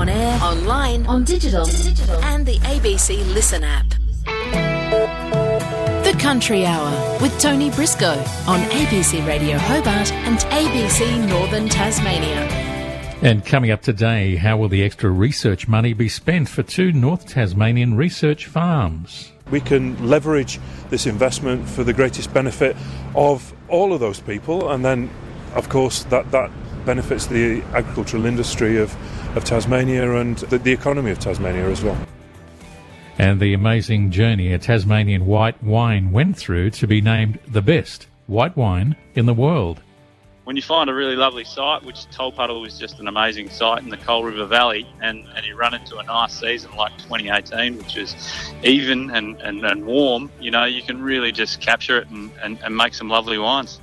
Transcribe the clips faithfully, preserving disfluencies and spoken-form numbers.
On air, online, on digital, digital, and the A B C Listen app. The Country Hour with Tony Briscoe on A B C Radio Hobart and A B C Northern Tasmania. And coming up today, how will the extra research money be spent for two North Tasmanian research farms? We can leverage this investment for the greatest benefit of all of those people, and then, of course, that, that benefits the agricultural industry of, of Tasmania and the, the economy of Tasmania as well. And the amazing journey a Tasmanian white wine went through to be named the best white wine in the world. When you find a really lovely site, which Tolpuddle was just an amazing site in the Coal River Valley, and, and you run into a nice season like twenty eighteen, which is even and, and, and warm, you know, you can really just capture it and, and, and make some lovely wines.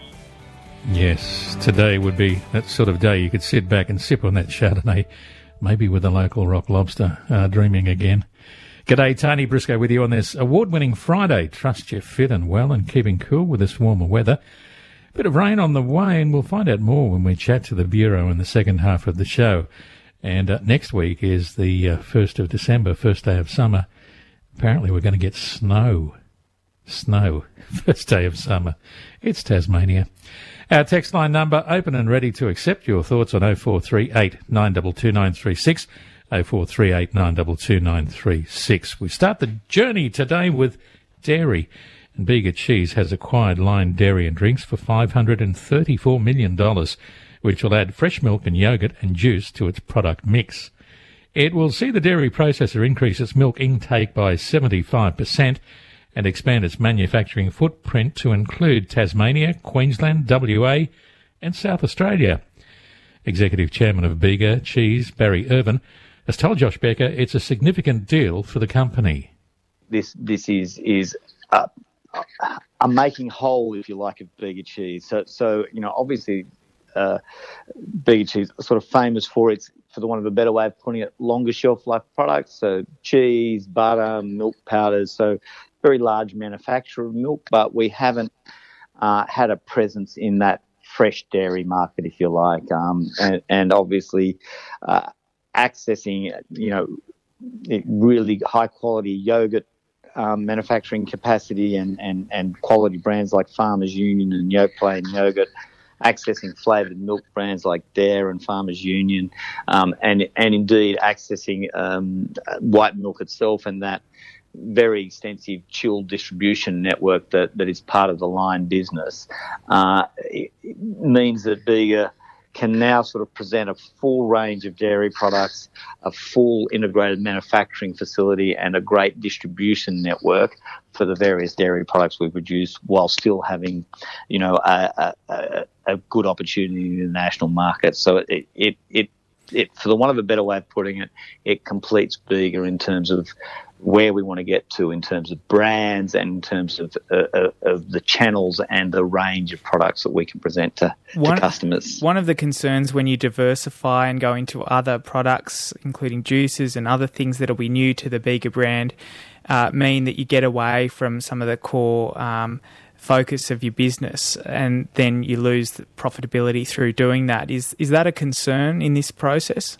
Yes, today would be that sort of day you could sit back and sip on that Chardonnay, maybe with a local rock lobster, uh, dreaming again. G'day, Tony Briscoe with you on this award-winning Friday. Trust you're fit and well and keeping cool with this warmer weather. Bit of rain on the way, and we'll find out more when we chat to the Bureau in the second half of the show. And uh, next week is the uh, first of December, first day of summer. Apparently we're going to get snow. Snow. First day of summer. It's Tasmania. Our text line number open and ready to accept your thoughts on oh four three eight, nine two two, nine three six, oh four three eight, nine two two, nine three six. We start the journey today with dairy. And Bega Cheese has acquired Lion Dairy and Drinks for five hundred thirty-four million dollars, which will add fresh milk and yoghurt and juice to its product mix. It will see the dairy processor increase its milk intake by seventy-five percent and expand its manufacturing footprint to include Tasmania, Queensland, W A and South Australia. Executive Chairman of Bega Cheese, Barry Irvin, has told Josh Becker it's a significant deal for the company. This this is is uh, a making whole, if you like, of Bega Cheese. So, so you know, obviously, uh, Bega Cheese is sort of famous for its, for the want of a better way of putting it, longer shelf life products. So cheese, butter, milk powders. So very large manufacturer of milk, but we haven't uh, had a presence in that fresh dairy market, if you like, um, and, and obviously uh, accessing, you know, really high quality yogurt um, manufacturing capacity and, and, and quality brands like Farmers Union and Yoplait Yogurt, accessing flavoured milk brands like Dare and Farmers Union, um, and and indeed accessing um, white milk itself and that very extensive chilled distribution network that, that is part of the Lion business, uh, it, it means that Bega can now sort of present a full range of dairy products, a full integrated manufacturing facility and a great distribution network for the various dairy products we produce while still having, you know, a, a, a good opportunity in the national market. So it, it, it, it, for the want of a better way of putting it, it completes Bega in terms of where we want to get to in terms of brands and in terms of, uh, of the channels and the range of products that we can present to, one, to customers. One of the concerns when you diversify and go into other products, including juices and other things that will be new to the Bega brand, uh, mean that you get away from some of the core um, focus of your business and then you lose the profitability through doing that. Is is that a concern in this process?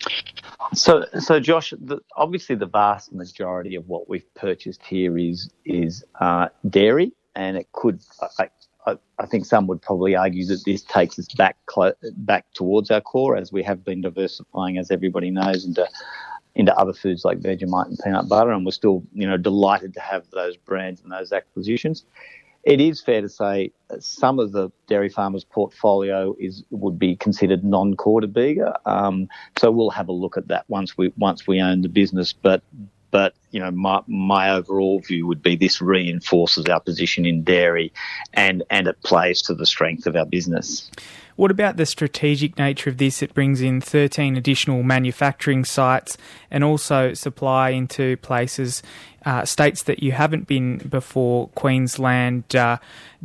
So, so Josh, the, obviously the vast majority of what we've purchased here is is uh, dairy, and it could. I, I, I think some would probably argue that this takes us back clo- back towards our core, as we have been diversifying, as everybody knows, into into other foods like Vegemite and peanut butter, and we're still, you know, delighted to have those brands and those acquisitions. It is fair to say some of the dairy farmers' portfolio is would be considered non-core to Bega. Um, so we'll have a look at that once we once we own the business. But but you know, my my overall view would be this reinforces our position in dairy, and and it plays to the strength of our business. What about the strategic nature of this? It brings in thirteen additional manufacturing sites and also supply into places, uh, states that you haven't been before, Queensland, uh,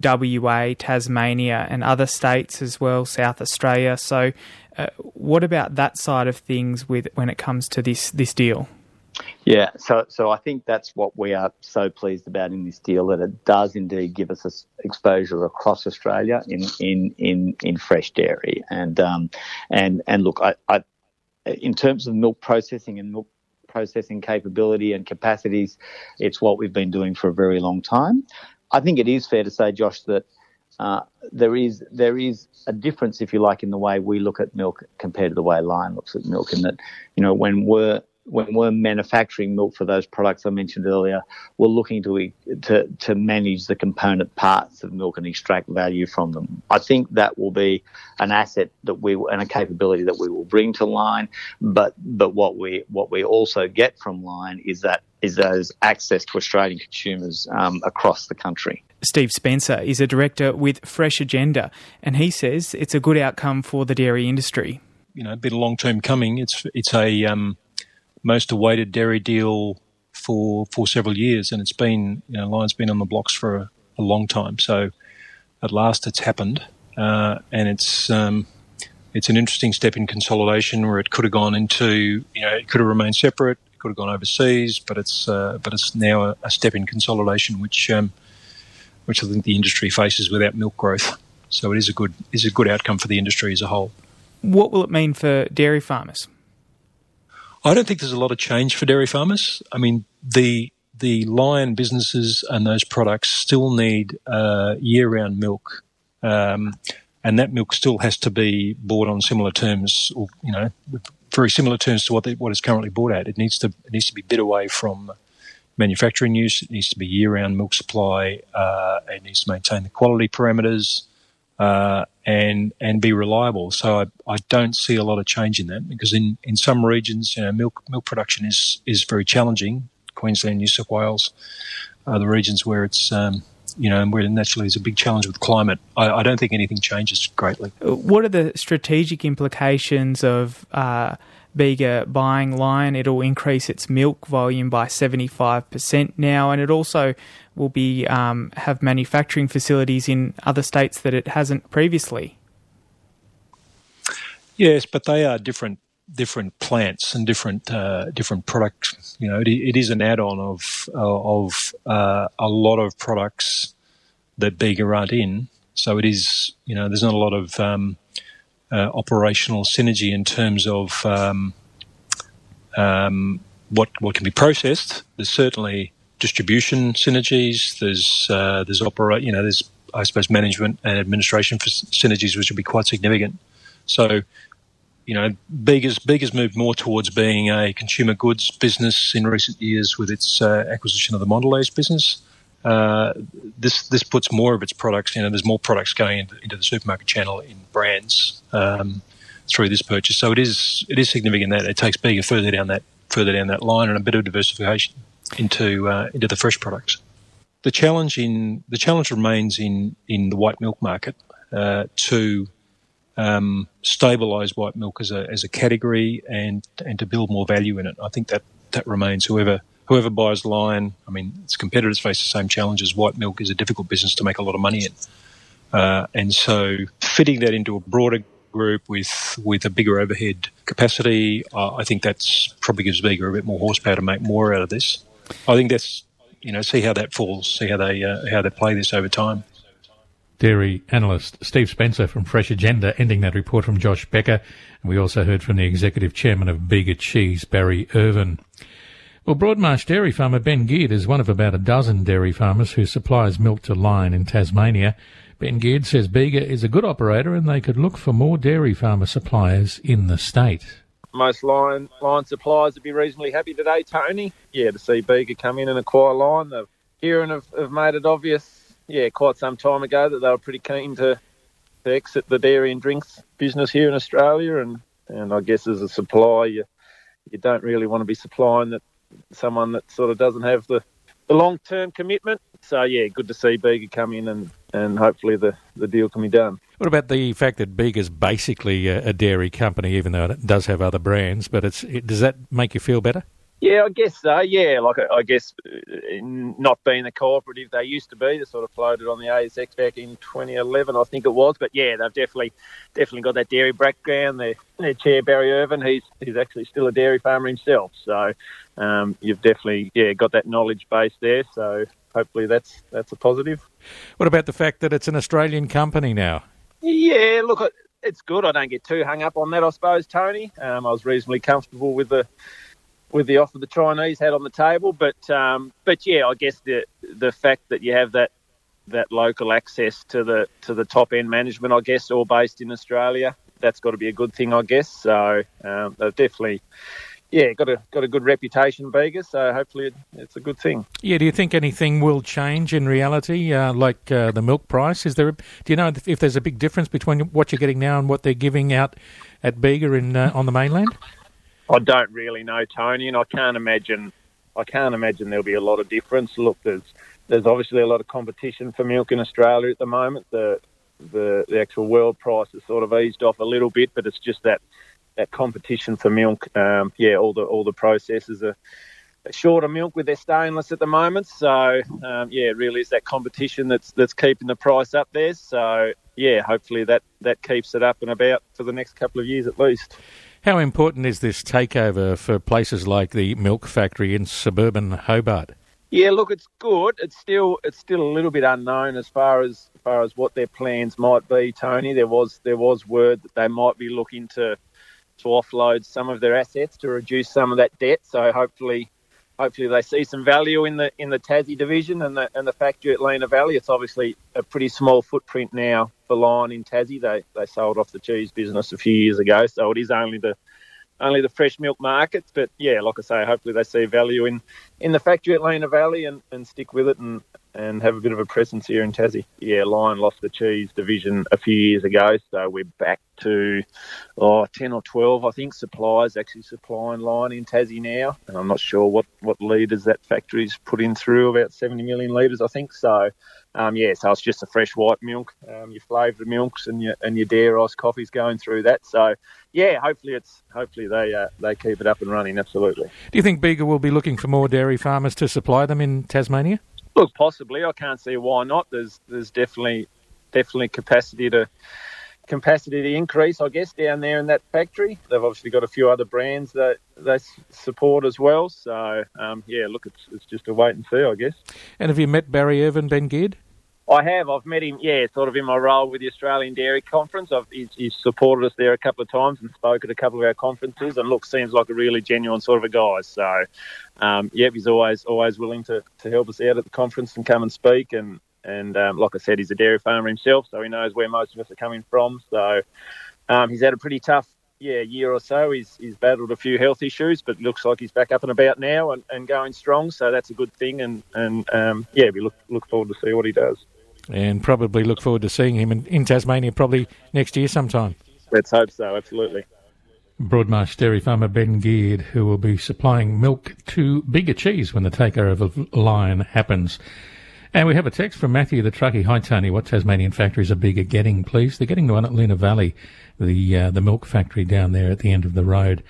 W A, Tasmania and other states as well, South Australia. So uh, what about that side of things with when it comes to this, this deal? Yeah, so so I think that's what we are so pleased about in this deal, that it does indeed give us a exposure across Australia in in in, in fresh dairy, and um and and look, I, I in terms of milk processing and milk processing capability and capacities, it's what we've been doing for a very long time. I think it is fair to say, Josh, that uh, there is there is a difference, if you like, in the way we look at milk compared to the way Lion looks at milk. And that, you know, when we're when we're manufacturing milk for those products I mentioned earlier, we're looking to to to manage the component parts of milk and extract value from them. I think that will be an asset that we and a capability that we will bring to Lion. But but what we what we also get from Lion is that is those access to Australian consumers um, across the country. Steve Spencer is a director with Fresh Agenda, and he says it's a good outcome for the dairy industry. You know, a bit of long term coming. It's it's a um, most awaited dairy deal for for several years, and it's been, you know, Lion's been on the blocks for a, a long time. So at last it's happened, uh, and it's um, it's an interesting step in consolidation where it could have gone into, you know, it could have remained separate, it could have gone overseas, but it's uh, but it's now a, a step in consolidation, which um, which I think the industry faces without milk growth. So it is a good is a good outcome for the industry as a whole. What will it mean for dairy farmers? I don't think there's a lot of change for dairy farmers. I mean, the the Lion businesses and those products still need uh, year-round milk, um, and that milk still has to be bought on similar terms, or, you know, with very similar terms to what they, what is currently bought at. It needs to it needs to be bid away from manufacturing use. It needs to be year-round milk supply. Uh, it needs to maintain the quality parameters. Uh, and and be reliable. So I, I don't see a lot of change in that, because in, in some regions, you know, milk milk production is, is very challenging. Queensland, New South Wales are the regions where it's um, you know, where naturally there's a big challenge with climate. I, I don't think anything changes greatly. What are the strategic implications of uh, Bega buying Lion? It'll increase its milk volume by seventy-five percent now, and it also will be um, have manufacturing facilities in other states that it hasn't previously. Yes, but they are different different plants and different uh, different products. You know, it, it is an add-on of uh, of uh, a lot of products that Bega aren't in. So it is, you know, there's not a lot of um, uh, operational synergy in terms of um, um, what what can be processed. There's certainly distribution synergies. There's uh, there's operate, you know, there's, I suppose, management and administration for synergies, which will be quite significant. So, you know, Bega's Bega's moved more towards being a consumer goods business in recent years with its uh, acquisition of the Mondelez business. Uh, this this puts more of its products, you know, there's more products going into, into the supermarket channel in brands um, through this purchase. So it is it is significant that it takes Bega further down that further down that line, and a bit of diversification into uh, into the fresh products. The challenge in the challenge remains in, in the white milk market uh, to um, stabilise white milk as a as a category and and to build more value in it. I think that, that remains. Whoever whoever buys Lion, I mean, its competitors face the same challenges. White milk is a difficult business to make a lot of money in, uh, and so fitting that into a broader group with with a bigger overhead capacity, uh, I think that's probably gives Bega a bit more horsepower to make more out of this. I think that's, you know, see how that falls, see how they uh, how they play this over time. Dairy analyst Steve Spencer from Fresh Agenda, ending that report from Josh Becker. And we also heard from the executive chairman of Bega Cheese, Barry Irvin. Well, Broadmarsh dairy farmer Ben Geard is one of about a dozen dairy farmers who supplies milk to Lion in Tasmania. Ben Geard says Bega is a good operator and they could look for more dairy farmer suppliers in the state. Most line line suppliers would be reasonably happy today, Tony. Yeah, to see Bega come in and acquire Lion. The Heron have, have made it obvious, yeah, quite some time ago that they were pretty keen to, to exit the dairy and drinks business here in Australia. And, and I guess as a supplier, you, you don't really want to be supplying that someone that sort of doesn't have the, the long-term commitment. So, yeah, good to see Bega come in and, and hopefully the, the deal can be done. What about the fact that Bega's basically a, a dairy company, even though it does have other brands, but it's it, does that make you feel better? Yeah, I guess so. Yeah, like I guess not being the cooperative they used to be, they sort of floated on the A S X back in twenty eleven, I think it was. But yeah, they've definitely definitely got that dairy background. Their, their chair, Barry Irvin, he's he's actually still a dairy farmer himself. So um, you've definitely yeah got that knowledge base there. So hopefully that's that's a positive. What about the fact that it's an Australian company now? Yeah, look, it's good. I don't get too hung up on that, I suppose, Tony. Um, I was reasonably comfortable with the with the offer the Chinese had on the table, but um, but yeah, I guess the the fact that you have that that local access to the to the top end management, I guess, all based in Australia, that's got to be a good thing, I guess. So um, they've definitely. Yeah, got a got a good reputation, Bega, so hopefully it, it's a good thing. Yeah, do you think anything will change in reality, uh, like uh, the milk price? Is there? A, do you know if there's a big difference between what you're getting now and what they're giving out at Bega in uh, on the mainland? I don't really know, Tony, and I can't imagine. I can't imagine there'll be a lot of difference. Look, there's there's obviously a lot of competition for milk in Australia at the moment. The the, the actual world price has sort of eased off a little bit, but it's just that. That competition for milk, um, yeah, all the all the processors are short of milk with their stainless at the moment. So, um, yeah, it really is that competition that's that's keeping the price up there. So, yeah, hopefully that, that keeps it up and about for the next couple of years at least. How important is this takeover for places like the milk factory in suburban Hobart? Yeah, look, it's good. It's still it's still a little bit unknown as far as, as far as what their plans might be, Tony. There was there was word that they might be looking to. to offload some of their assets to reduce some of that debt. So hopefully, hopefully they see some value in the in the Tassie division and the and the factory at Lena Valley. It's obviously a pretty small footprint now for Lion in Tassie. They they sold off the cheese business a few years ago, so it is only the only the fresh milk market. But yeah, like I say, hopefully they see value in, in the factory at Lena Valley and, and stick with it and. and have a bit of a presence here in Tassie. Yeah, Lion lost the cheese division a few years ago, so we're back to oh, ten or twelve, I think, suppliers actually supplying Lion in Tassie now. And I'm not sure what, what litres that factory's put in through, about seventy million litres, I think. So, um, yeah, so it's just a fresh white milk, um, your flavoured milks and your and your dairy iced coffees going through that. So, yeah, hopefully it's hopefully they uh, they keep it up and running, absolutely. Do you think Bega will be looking for more dairy farmers to supply them in Tasmania? Look, possibly. I can't see why not. There's there's definitely definitely capacity to capacity to increase, I guess, down there in that factory. They've obviously got a few other brands that they support as well. So um, yeah, look, it's it's just a wait and see, I guess. And have you met Barry Irvin Ben Geard? I have. I've met him, yeah, sort of in my role with the Australian Dairy Conference. I've, he's, he's supported us there a couple of times and spoke at a couple of our conferences and, look, seems like a really genuine sort of a guy. So, um, yeah, he's always always willing to, to help us out at the conference and come and speak. And, and um, like I said, he's a dairy farmer himself, so he knows where most of us are coming from. So um, he's had a pretty tough yeah year or so. He's he's battled a few health issues, but looks like he's back up and about now and, and going strong. So that's a good thing. And, and um, yeah, we look, look forward to see what he does. And probably look forward to seeing him in, in Tasmania probably next year sometime. Let's hope so, absolutely. Broadmarsh dairy farmer Ben Geard, who will be supplying milk to Bega Cheese when the takeover of Lion happens. And we have a text from Matthew the Truckie. Hi, Tony. What Tasmanian factories are Bega getting, please? They're getting the one at Lena Valley, the uh, the milk factory down there at the end of the road.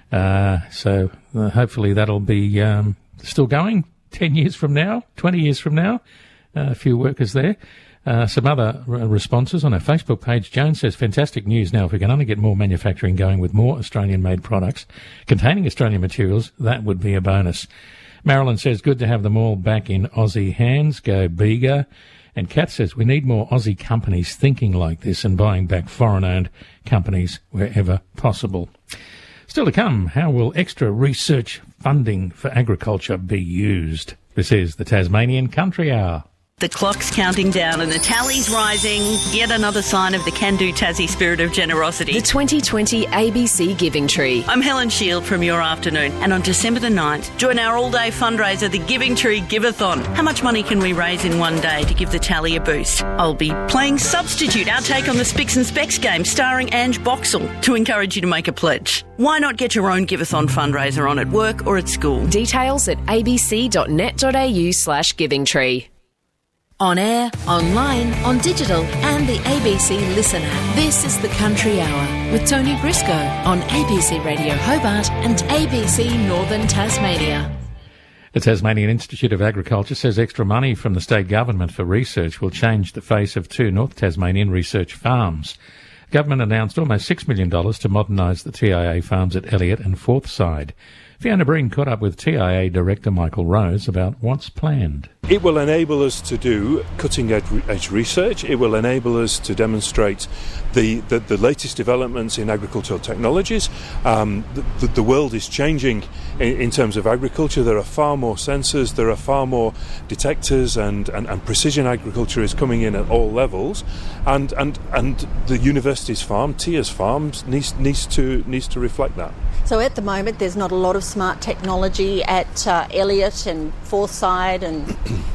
Uh, so uh, hopefully that'll be um, still going ten years from now, twenty years from now. Uh, a few workers there. Uh, some other r- responses on our Facebook page. Joan says, fantastic news. Now, if we can only get more manufacturing going with more Australian-made products containing Australian materials, that would be a bonus. Marilyn says, good to have them all back in Aussie hands. Go Bega. And Kat says, we need more Aussie companies thinking like this and buying back foreign-owned companies wherever possible. Still to come, how will extra research funding for agriculture be used? This is the Tasmanian Country Hour. The clock's counting down and the tally's rising. Yet another sign of the can-do Tassie spirit of generosity. The twenty twenty A B C Giving Tree. I'm Helen Shield from Your Afternoon, and on December the ninth, join our all-day fundraiser, the Giving Tree Give-a-thon. How much money can we raise in one day to give the tally a boost? I'll be playing Substitute, our take on the Spicks and Specs game, starring Ange Boxall, to encourage you to make a pledge. Why not get your own Give-a-thon fundraiser on at work or at school? Details at abc.net.au slash giving tree. On air, online, on digital and the A B C Listen app. This is the Country Hour with Tony Briscoe on A B C Radio Hobart and A B C Northern Tasmania. The Tasmanian Institute of Agriculture says extra money from the state government for research will change the face of two North Tasmanian research farms. The government announced almost six million dollars to modernise the T I A farms at Elliott and Forthside. Fiona Breen caught up with T I A Director Michael Rose about what's planned. It will enable us to do cutting-edge research. It will enable us to demonstrate the, the, the latest developments in agricultural technologies. Um, the, the world is changing in, in terms of agriculture. There are far more sensors, there are far more detectors, and, and, and precision agriculture is coming in at all levels. And, and, and the university's farm, TIA's farms, needs, needs, to, needs to reflect that. So at the moment there's not a lot of smart technology at uh, Elliott and Forsyth and...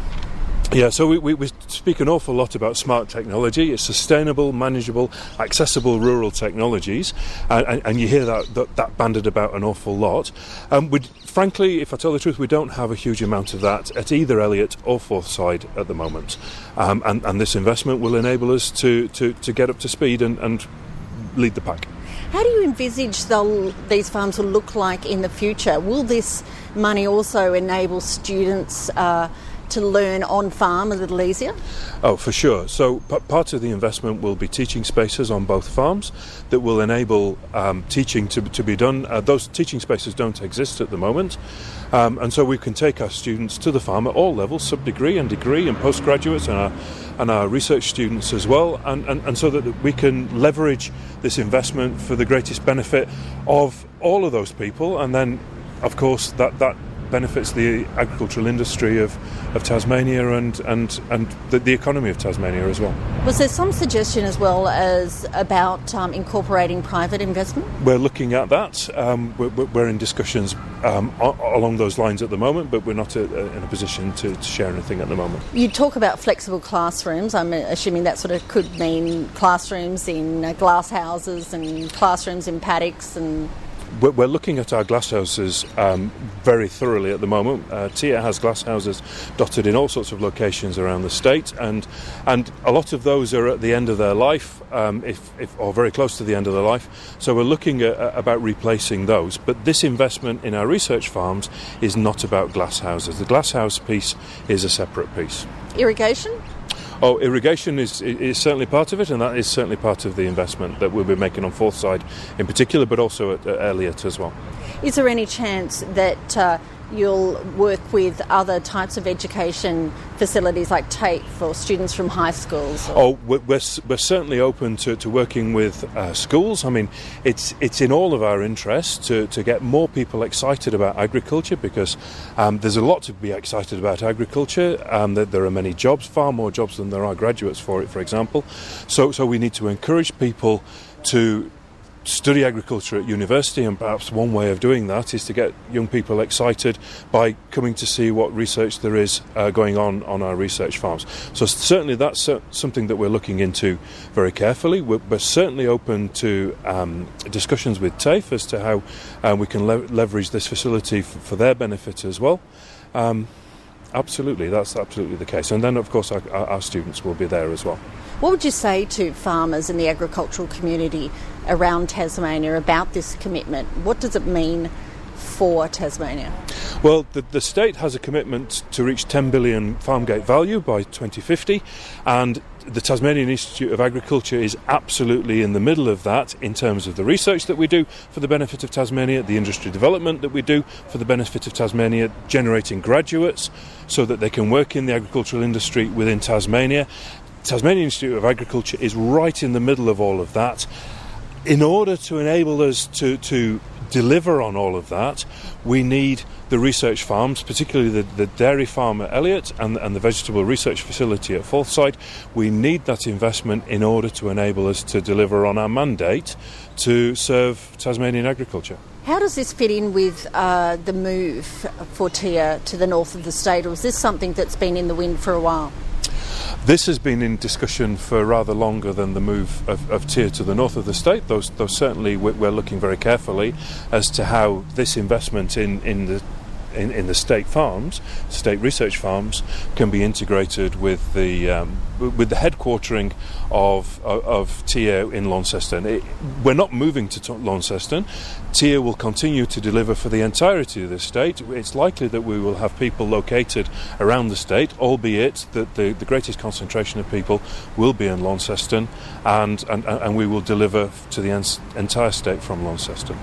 Yeah, so we, we, we speak an awful lot about smart technology. It's sustainable, manageable, accessible rural technologies, and, and, and you hear that, that that banded about an awful lot. Um, we, frankly, if I tell the truth, we don't have a huge amount of that at either Elliott or Forsyth at the moment, um, and, and this investment will enable us to, to, to get up to speed and, and lead the pack. How do you envisage these farms will look like in the future? Will this money also enable students uh, to learn on farm a little easier? Oh, for sure. So p- part of the investment will be teaching spaces on both farms that will enable um, teaching to, to be done. Uh, those teaching spaces don't exist at the moment. Um, and so we can take our students to the farm at all levels, sub-degree and degree and postgraduates and our, and our research students as well, and, and, and so that we can leverage this investment for the greatest benefit of all of those people, and then, of course, that, that benefits the agricultural industry of, of Tasmania and, and, and the, the economy of Tasmania as well. Was there some suggestion as well as about um, incorporating private investment? We're looking at that. Um, we're, we're in discussions um, along those lines at the moment, but we're not a, a, in a position to, to share anything at the moment. You talk about flexible classrooms. I'm assuming that sort of could mean classrooms in uh, glass houses and classrooms in paddocks and... We're looking at our glasshouses um, very thoroughly at the moment. Uh, TIA has glasshouses dotted in all sorts of locations around the state, and and a lot of those are at the end of their life, um, if, if or very close to the end of their life. So we're looking at, uh, about replacing those. But this investment in our research farms is not about glasshouses. The glasshouse piece is a separate piece. Irrigation? Oh, irrigation is, is certainly part of it, and that is certainly part of the investment that we'll be making on Forsyth in particular, but also at, at Elliott as well. Is there any chance that uh, you'll work with other types of education facilities like TAFE for students from high schools? Or? Oh, we're, we're, we're certainly open to, to working with uh, schools. I mean, it's it's in all of our interests to, to get more people excited about agriculture, because um, there's a lot to be excited about agriculture. Um, there, there are many jobs, far more jobs than there are graduates for it, for example. So, so we need to encourage people to study agriculture at university, and perhaps one way of doing that is to get young people excited by coming to see what research there is uh, going on on our research farms. So certainly that's uh, something that we're looking into very carefully. We're, we're certainly open to um, discussions with TAFE as to how uh, we can le- leverage this facility f- for their benefit as well. Um, absolutely, that's absolutely the case. And then, of course, our, our students will be there as well. What would you say to farmers in the agricultural community around Tasmania about this commitment? What does it mean for Tasmania? Well, the, the state has a commitment to reach ten billion farm gate value by twenty fifty, and the Tasmanian Institute of Agriculture is absolutely in the middle of that in terms of the research that we do for the benefit of Tasmania, the industry development that we do for the benefit of Tasmania, generating graduates so that they can work in the agricultural industry within Tasmania. Tasmanian Institute of Agriculture is right in the middle of all of that. In order to enable us to, to deliver on all of that, we need the research farms, particularly the, the dairy farm at Elliott and, and the vegetable research facility at Forsyth. We need that investment in order to enable us to deliver on our mandate to serve Tasmanian agriculture. How does this fit in with uh, the move for TIA to the north of the state, or is this something that's been in the wind for a while? This has been in discussion for rather longer than the move of, of TIA to the north of the state. Those, those certainly we're looking very carefully as to how this investment in, in the in, in the state farms, state research farms, can be integrated with the um, with the headquartering of of, of TIA in Launceston. It, we're not moving to Launceston. TIA will continue to deliver for the entirety of the state. It's likely that we will have people located around the state, albeit that the, the greatest concentration of people will be in Launceston, and, and, and we will deliver to the en- entire state from Launceston.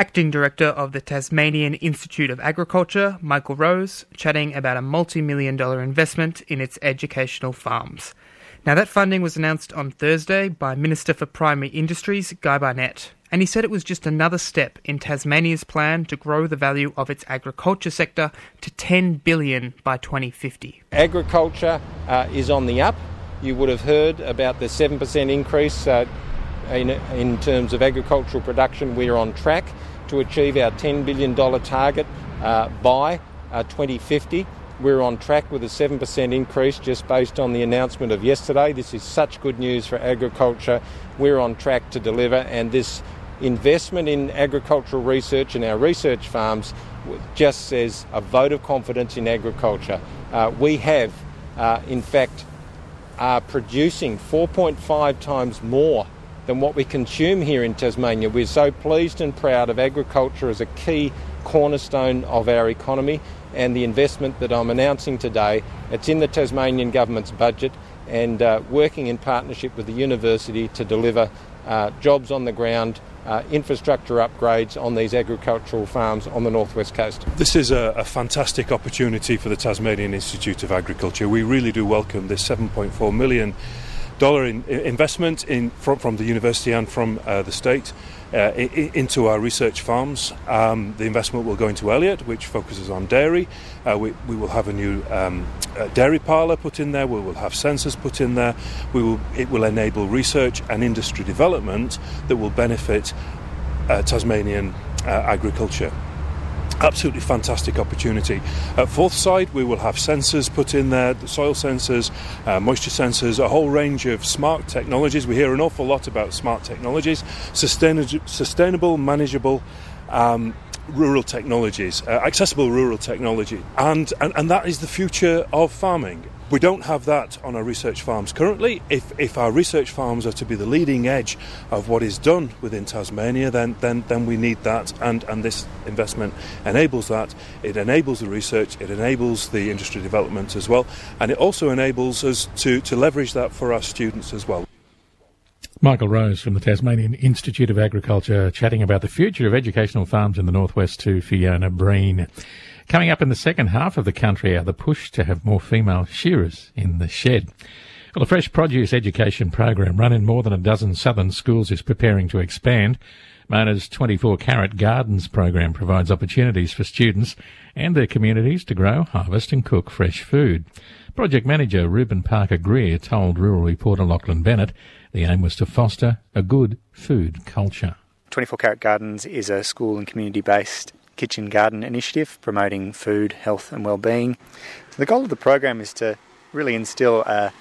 Acting Director of the Tasmanian Institute of Agriculture, Michael Rose, chatting about a multi-million dollar investment in its educational farms. Now, that funding was announced on Thursday by Minister for Primary Industries, Guy Barnett, and he said it was just another step in Tasmania's plan to grow the value of its agriculture sector to ten billion dollars by twenty fifty. Agriculture uh, is on the up. You would have heard about the seven percent increase uh, in, in terms of agricultural production. We're on track to achieve our ten billion dollars target uh, by uh, twenty fifty. We're on track with a seven percent increase just based on the announcement of yesterday. This is such good news for agriculture. We're on track to deliver, and this investment in agricultural research and our research farms just says a vote of confidence in agriculture. Uh, we have, uh, in fact, are producing four point five times more than what we consume here in Tasmania. We're so pleased and proud of agriculture as a key cornerstone of our economy, and the investment that I'm announcing today, it's in the Tasmanian Government's budget, and uh, working in partnership with the university to deliver uh, jobs on the ground, uh, infrastructure upgrades on these agricultural farms on the northwest coast. This is a, a fantastic opportunity for the Tasmanian Institute of Agriculture. We really do welcome this seven point four million dollars in, in investment in, from, from the university and from uh, the state uh, in, into our research farms. Um, the investment will go into Elliot, which focuses on dairy. Uh, we, we will have a new um, uh, dairy parlour put in there. We will have sensors put in there. We will, it will enable research and industry development that will benefit uh, Tasmanian uh, agriculture. Absolutely fantastic opportunity. At Forthside, we will have sensors put in there, the soil sensors, uh, moisture sensors, a whole range of smart technologies. We hear an awful lot about smart technologies, sustain- sustainable, manageable um, rural technologies, uh, accessible rural technology, and, and, and that is the future of farming. We don't have that on our research farms currently. If if our research farms are to be the leading edge of what is done within Tasmania, then then, then we need that, and, and this investment enables that. It enables the research, it enables the industry development as well, and it also enables us to, to leverage that for our students as well. Michael Rose from the Tasmanian Institute of Agriculture chatting about the future of educational farms in the northwest to Fiona Breen. Coming up in the second half of the Country Hour, the push to have more female shearers in the shed. Well, the Fresh Produce Education Program, run in more than a dozen southern schools, is preparing to expand. Mona's twenty-four carat Gardens program provides opportunities for students and their communities to grow, harvest and cook fresh food. Project manager Reuben Parker-Greer told rural reporter Lachlan Bennett the aim was to foster a good food culture. twenty-four carat Gardens is a school and community-based kitchen garden initiative promoting food, health and well-being. The goal of the program is to really instill a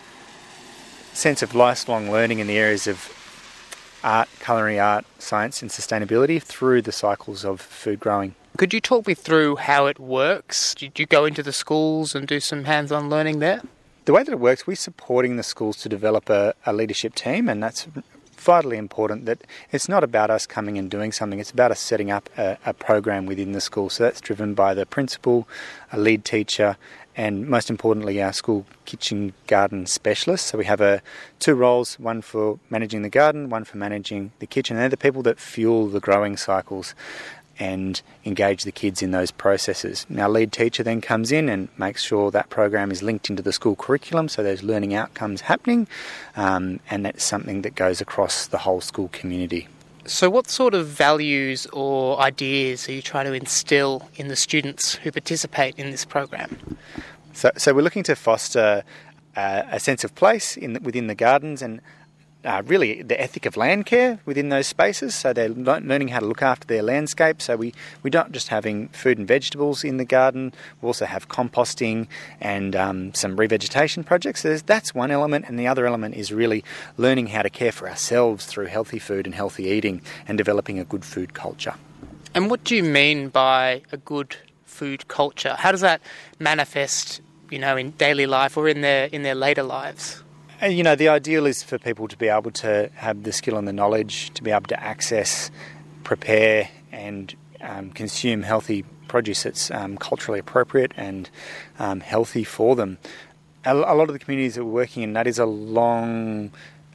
sense of lifelong learning in the areas of art, culinary art, science and sustainability through the cycles of food growing. Could you talk me through how it works? Did you go into the schools and do some hands-on learning there? The way that it works, we're supporting the schools to develop a, a leadership team, and that's vitally important. That it's not about us coming and doing something, it's about us setting up a, a program within the school. So that's driven by the principal, a lead teacher, and most importantly our school kitchen garden specialist. So we have a, two roles, one for managing the garden, one for managing the kitchen. They're the people that fuel the growing cycles and engage the kids in those processes. Now, lead teacher then comes in and makes sure that program is linked into the school curriculum, so there's learning outcomes happening, um, and that's something that goes across the whole school community. So what sort of values or ideas are you trying to instill in the students who participate in this program? So, so we're looking to foster uh, a sense of place in the, within the gardens, and Uh, really the ethic of land care within those spaces. So they're learning how to look after their landscape. So we, we're not just having food and vegetables in the garden, we also have composting and um, some revegetation projects. So that's one element, and the other element is really learning how to care for ourselves through healthy food and healthy eating and developing a good food culture. And what do you mean by a good food culture? How does that manifest, you know, in daily life or in their in their later lives? And, you know, the ideal is for people to be able to have the skill and the knowledge to be able to access, prepare and um, consume healthy produce that's um, culturally appropriate and um, healthy for them. A, a lot of the communities that we're working in, that is a long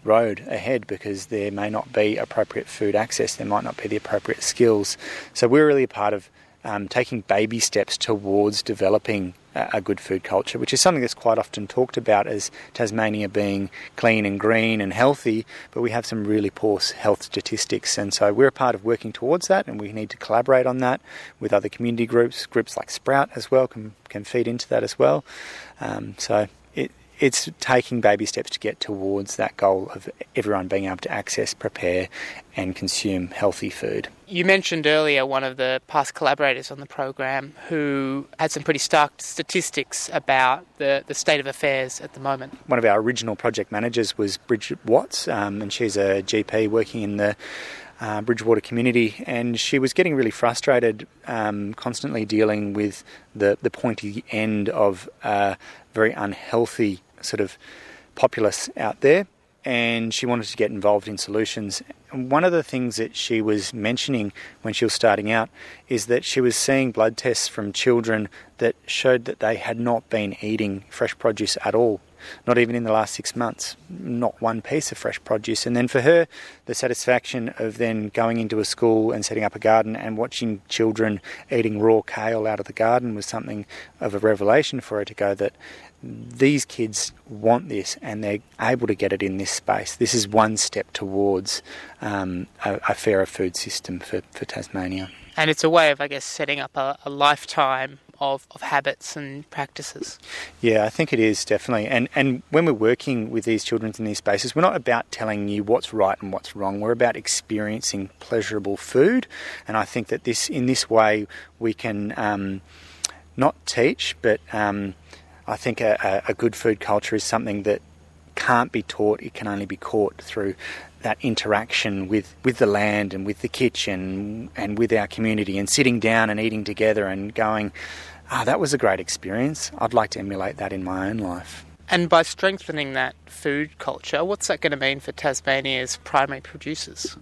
road ahead because there may not be appropriate food access, there might not be the appropriate skills. So we're really a part of um, taking baby steps towards developing a, a good food culture, which is something that's quite often talked about as Tasmania being clean and green and healthy, but we have some really poor health statistics, and so we're a part of working towards that, and we need to collaborate on that with other community groups. Groups like Sprout as well can, can feed into that as well. Um, so it, it's taking baby steps to get towards that goal of everyone being able to access, prepare and consume healthy food. You mentioned earlier one of the past collaborators on the program who had some pretty stark statistics about the, the state of affairs at the moment. One of our original project managers was Bridget Watts, um, and she's a G P working in the uh, Bridgewater community, and she was getting really frustrated um, constantly dealing with the, the pointy end of a very unhealthy sort of populace out there, and she wanted to get involved in solutions. And one of the things that she was mentioning when she was starting out is that she was seeing blood tests from children that showed that they had not been eating fresh produce at all, not even in the last six months, not one piece of fresh produce. And then for her, the satisfaction of then going into a school and setting up a garden and watching children eating raw kale out of the garden was something of a revelation for her, to go that these kids want this and they're able to get it in this space. This is one step towards um, a, a fairer food system for, for Tasmania. And it's a way of, I guess, setting up a, a lifetime of, of habits and practices. Yeah, I think it is, definitely. And and when we're working with these children in these spaces, we're not about telling you what's right and what's wrong. We're about experiencing pleasurable food. And I think that this in this way we can um, not teach, but um, I think a, a good food culture is something that can't be taught, it can only be caught through that interaction with, with the land and with the kitchen and with our community, and sitting down and eating together and going, ah, oh, that was a great experience. I'd like to emulate that in my own life. And by strengthening that food culture, what's that going to mean for Tasmania's primary producers?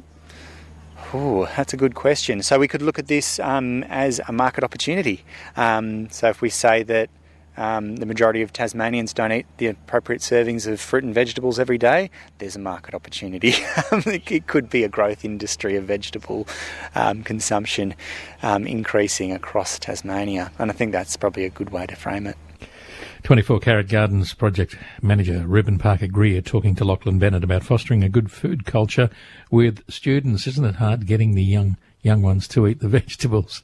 Oh, that's a good question. So we could look at this um, as a market opportunity. Um, so if we say that Um, the majority of Tasmanians don't eat the appropriate servings of fruit and vegetables every day, there's a market opportunity. It could be a growth industry of vegetable um, consumption um, increasing across Tasmania, and I think that's probably a good way to frame it. twenty-four Carat Gardens project manager Reuben Parker-Greer talking to Lachlan Bennett about fostering a good food culture with students. Isn't it hard getting the young young ones to eat the vegetables?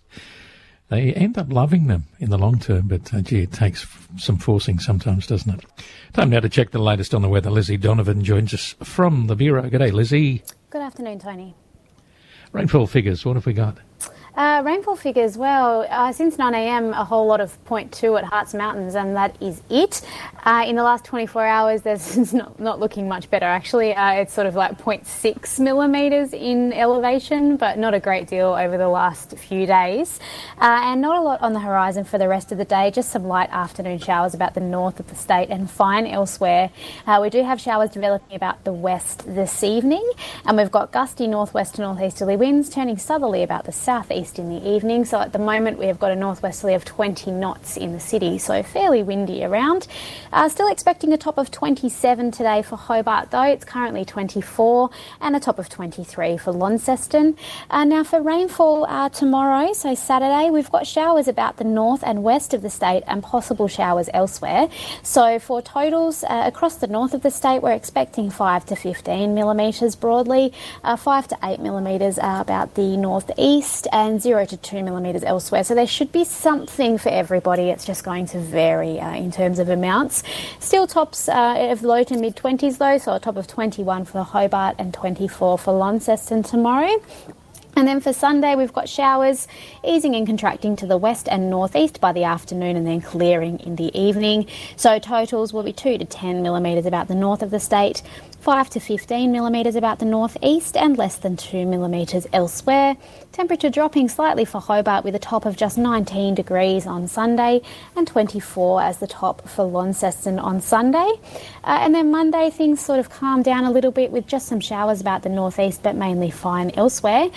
They end up loving them in the long term, but uh, gee, it takes f- some forcing sometimes, doesn't it? Time now to check the latest on the weather. Lizzie Donovan joins us from the Bureau. G'day, Lizzie. Good afternoon, Tony. Rainfall figures, what have we got? Uh, rainfall figures, well, uh, since nine a m a whole lot of point two at Harts Mountains, and that is it. Uh, in the last twenty-four hours, there's it's not, not looking much better, actually. Uh, it's sort of like zero point six millimetres in elevation, but not a great deal over the last few days. Uh, and not a lot on the horizon for the rest of the day, just some light afternoon showers about the north of the state and fine elsewhere. Uh, we do have showers developing about the west this evening, and we've got gusty northwest to northeasterly winds turning southerly about the southeast in the evening. So at the moment we have got a northwesterly of twenty knots in the city, so fairly windy around. Uh, still expecting a top of twenty-seven today for Hobart, though. It's currently twenty-four, and a top of twenty-three for Launceston. Uh, now for rainfall uh, tomorrow, so Saturday, we've got showers about the north and west of the state and possible showers elsewhere. So for totals uh, across the north of the state, we're expecting five to fifteen millimetres broadly, uh, five to eight millimetres uh, about the northeast, and zero to two millimetres elsewhere. So there should be something for everybody. It's just going to vary uh, in terms of amounts. Still tops uh, of low to mid twenties though, so a top of twenty-one for Hobart and twenty-four for Launceston tomorrow. And then for Sunday, we've got showers easing and contracting to the west and northeast by the afternoon, and then clearing in the evening. So totals will be two to ten millimetres about the north of the state, five to fifteen millimetres about the northeast, and less than two millimetres elsewhere. Temperature dropping slightly for Hobart with a top of just nineteen degrees on Sunday, and twenty-four as the top for Launceston on Sunday. Uh, and then Monday, things sort of calm down a little bit with just some showers about the northeast, but mainly fine elsewhere.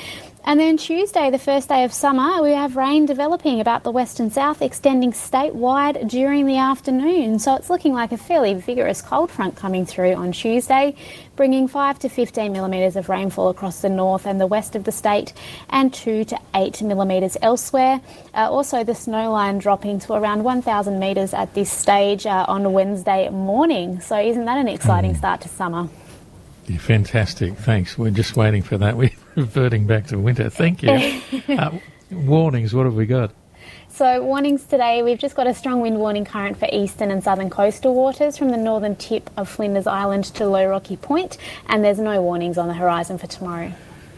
And then Tuesday, the first day of summer, we have rain developing about the west and south, extending statewide during the afternoon. So it's looking like a fairly vigorous cold front coming through on Tuesday, bringing five to fifteen millimetres of rainfall across the north and the west of the state and two to eight millimetres elsewhere. Uh, also, the snow line dropping to around one thousand metres at this stage uh, on Wednesday morning. So isn't that an exciting mm. start to summer? Yeah, fantastic. Thanks. We're just waiting for that. We're reverting back to winter. Thank you. uh, warnings, what have we got? So warnings today, we've just got a strong wind warning current for eastern and southern coastal waters from the northern tip of Flinders Island to Low Rocky Point, and there's no warnings on the horizon for tomorrow.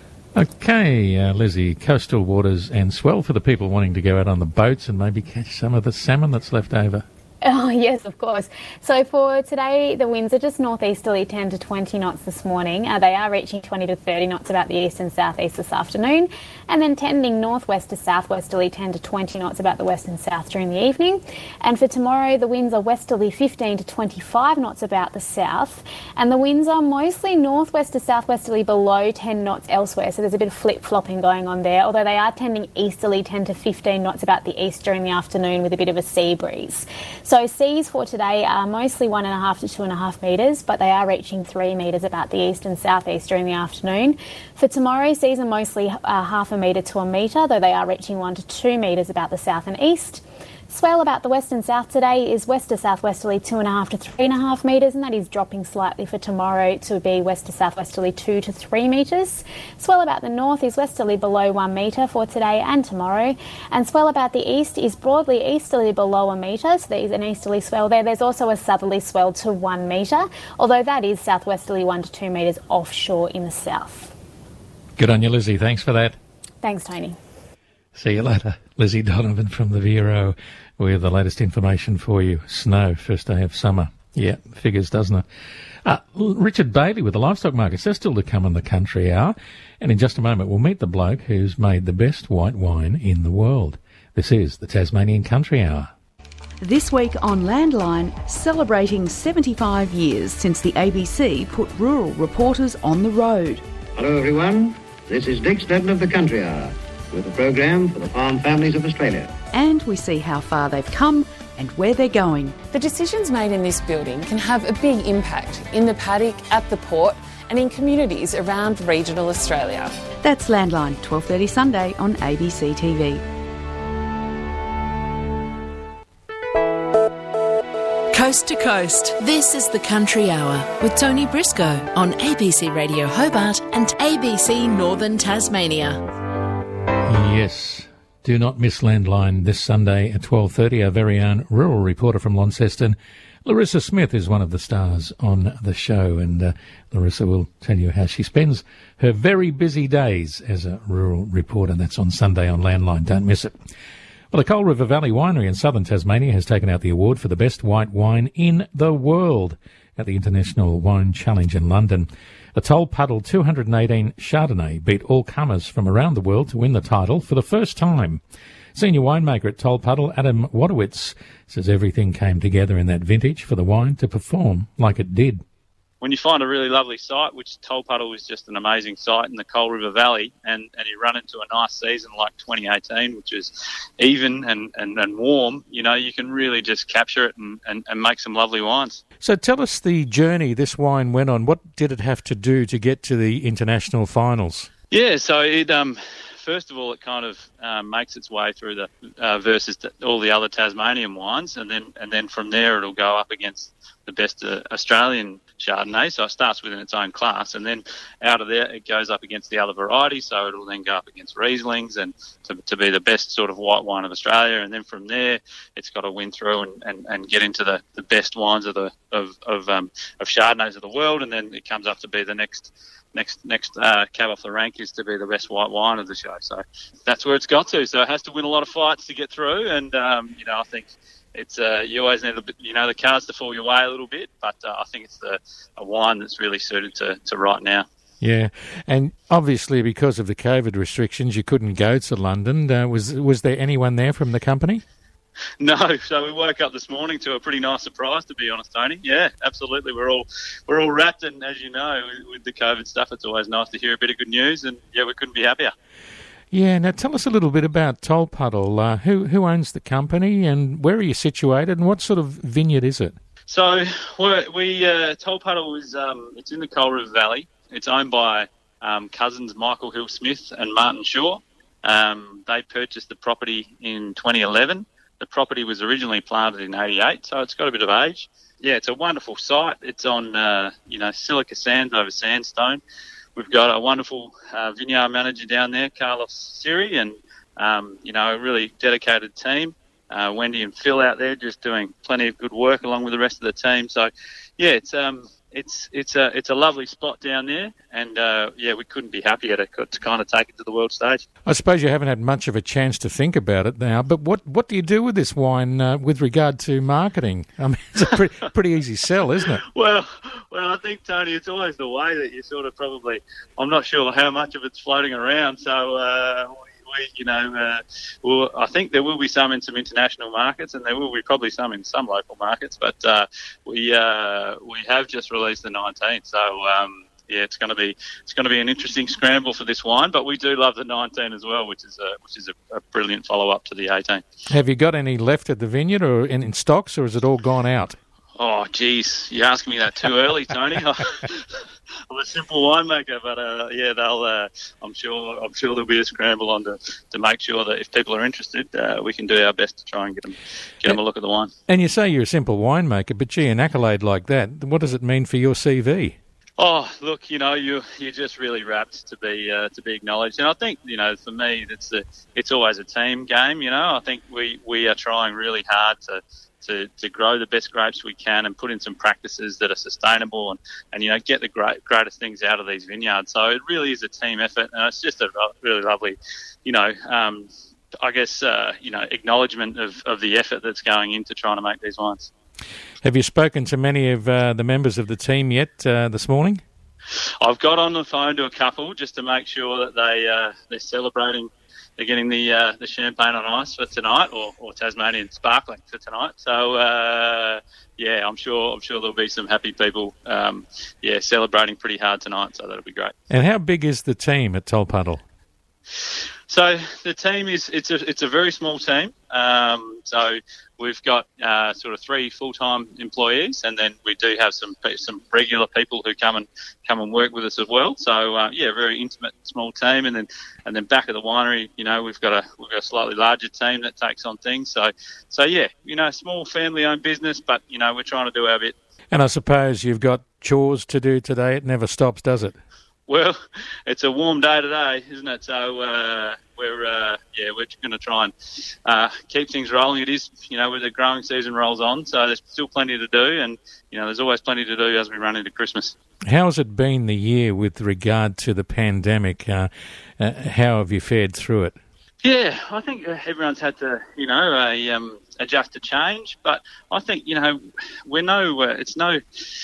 Okay, uh, Lizzie, coastal waters and swell for the people wanting to go out on the boats and maybe catch some of the salmon that's left over. Oh, yes, of course. So for today, the winds are just northeasterly ten to twenty knots this morning. Uh, they are reaching twenty to thirty knots about the east and southeast this afternoon, and then tending northwest to southwesterly ten to twenty knots about the west and south during the evening. And for tomorrow, the winds are westerly fifteen to twenty-five knots about the south, and the winds are mostly northwest to southwesterly below ten knots elsewhere. So there's a bit of flip-flopping going on there, although they are tending easterly ten to fifteen knots about the east during the afternoon with a bit of a sea breeze. So seas for today are mostly one and a half to two and a half metres, but they are reaching three metres about the east and southeast during the afternoon. For tomorrow, seas are mostly uh, half a metre to a metre, though they are reaching one to two metres about the south and east. Swell about the west and south today is west to southwesterly two and a half to three and a half metres, and that is dropping slightly for tomorrow to be west to southwesterly two to three metres. Swell about the north is westerly below one metre for today and tomorrow, and swell about the east is broadly easterly below a metre, so there is an easterly swell there. There's also a southerly swell to one metre, although that is southwesterly one to two metres offshore in the south. Good on you, Lizzie. Thanks for that. Thanks, Tony. See you later. Lizzie Donovan from the Vero with the latest information for you. Snow, first day of summer. Yeah, figures, doesn't it? Uh, Richard Bailey with the livestock markets. They're still to come on the Country Hour. And in just a moment, we'll meet the bloke who's made the best white wine in the world. This is the Tasmanian Country Hour. This week on Landline, celebrating seventy-five years since the A B C put rural reporters on the road. Hello, everyone. This is Dick Stetton of the Country Hour, with a programme for the farm families of Australia. And we see how far they've come and where they're going. The decisions made in this building can have a big impact in the paddock, at the port and in communities around regional Australia. That's Landline, twelve thirty Sunday on A B C T V. Coast to coast, this is the Country Hour with Tony Briscoe on A B C Radio Hobart and A B C Northern Tasmania. Yes, do not miss Landline this Sunday at twelve thirty. Our very own rural reporter from Launceston, Larissa Smith, is one of the stars on the show, and uh, Larissa will tell you how she spends her very busy days as a rural reporter. That's on Sunday on Landline. Don't miss it. Well, the Coal River Valley Winery in southern Tasmania has taken out the award for the best white wine in the world at the International Wine Challenge in London. The Toll Puddle two hundred eighteen Chardonnay beat all comers from around the world to win the title for the first time. Senior winemaker at Toll Puddle, Adam Wadowitz, says everything came together in that vintage for the wine to perform like it did. When you find a really lovely site, which Toll Puddle is just an amazing site in the Coal River Valley, and, and you run into a nice season like twenty eighteen, which is even and, and, and warm, you know, you can really just capture it and, and, and make some lovely wines. So tell us the journey this wine went on. What did it have to do to get to the international finals? Yeah, so it... um. First of all, it kind of um, makes its way through the uh, versus t- all the other Tasmanian wines, and then and then from there it'll go up against the best uh, Australian Chardonnay. So it starts within its own class, and then out of there it goes up against the other varieties. So it'll then go up against Rieslings and to, to be the best sort of white wine of Australia. And then from there, it's got to win through and, and, and get into the, the best wines of the of of, um, of Chardonnays of the world, and then it comes up to be the next. Next next uh, cab off the rank is to be the best white wine of the show. So that's where it's got to. So it has to win a lot of fights to get through. And, um, you know, I think it's uh, you always need, a bit, you know, the cards to fall your way a little bit. But uh, I think it's the, a wine that's really suited to, to right now. Yeah, and obviously because of the COVID restrictions, you couldn't go to London. Uh, was was there anyone there from the company? No, so we woke up this morning to a pretty nice surprise, to be honest, Tony. Yeah, absolutely. We're all we're all wrapped, and as you know, with the COVID stuff, it's always nice to hear a bit of good news, and yeah, we couldn't be happier. Yeah, now tell us a little bit about Tolpuddle. Uh, who who owns the company and where are you situated and what sort of vineyard is it? So we're, we uh, Tolpuddle is um, it's in the Coal River Valley. It's owned by um, cousins Michael Hill Smith and Martin Shaw. Um, they purchased the property in twenty eleven. The property was originally planted in eighty-eight, so it's got a bit of age. Yeah, it's a wonderful site. It's on uh, you know silica sands over sandstone. We've got a wonderful uh, vineyard manager down there, Carlos Siri, and um, you know a really dedicated team. Uh, Wendy and Phil out there just doing plenty of good work along with the rest of the team. So, yeah, it's um, it's it's a it's a lovely spot down there, and uh, yeah, we couldn't be happier to, to kind of take it to the world stage. I suppose you haven't had much of a chance to think about it now, but what what do you do with this wine uh, with regard to marketing? I mean, it's a pretty, pretty easy sell, isn't it? Well, well, I think, Tony, it's always the way that you sort of probably. I'm not sure how much of it's floating around, so. Uh, We, you know, uh, well, I think there will be some in some international markets, and there will be probably some in some local markets. But uh, we uh, we have just released the nineteen, so um, yeah, it's going to be it's going to be an interesting scramble for this wine. But we do love the nineteen as well, which is a which is a, a brilliant follow up to the eighteen. Have you got any left at the vineyard or in, in stocks, or has it all gone out? Oh, geez, you're asking me that too early, Tony. I'm a simple winemaker, but uh, yeah, they'll. Uh, I'm sure. I'm sure there'll be a scramble on to, to make sure that if people are interested, uh, we can do our best to try and get them get them a look at the wine. And you say you're a simple winemaker, but gee, an accolade like that, what does it mean for your C V? Oh, look, you know, you you're just really rapt to be uh, to be acknowledged, and I think you know, for me, it's a, it's always a team game. You know, I think we, we are trying really hard to. To, to grow the best grapes we can and put in some practices that are sustainable and, and you know get the great, greatest things out of these vineyards. So it really is a team effort, and it's just a really lovely, you know, um, I guess uh, you know acknowledgement of, of the effort that's going into trying to make these wines. Have you spoken to many of uh, the members of the team yet uh, this morning? I've got on the phone to a couple just to make sure that they uh, they're celebrating. They're getting the uh, the champagne on ice for tonight, or, or Tasmanian sparkling for tonight. So uh, yeah, I'm sure I'm sure there'll be some happy people. Um, yeah, celebrating pretty hard tonight. So that'll be great. And how big is the team at Tolpuddle? So the team is it's a it's a very small team. Um, so we've got uh, sort of three full-time employees, and then we do have some some regular people who come and come and work with us as well. So uh, yeah, very intimate small team, and then and then back at the winery, you know, we've got a we've got a slightly larger team that takes on things. So so yeah, you know, small family-owned business, but you know, we're trying to do our bit. And I suppose you've got chores to do today. It never stops, does it? Well, it's a warm day today, isn't it? So uh, we're uh, yeah, we're going to try and uh, keep things rolling. It is, you know, where the growing season rolls on, so there's still plenty to do, and you know, there's always plenty to do as we run into Christmas. How has it been the year with regard to the pandemic? Uh, uh, how have you fared through it? Yeah, I think everyone's had to, you know, uh, um, adjust to change, but I think, you know, we're no, uh, it's no.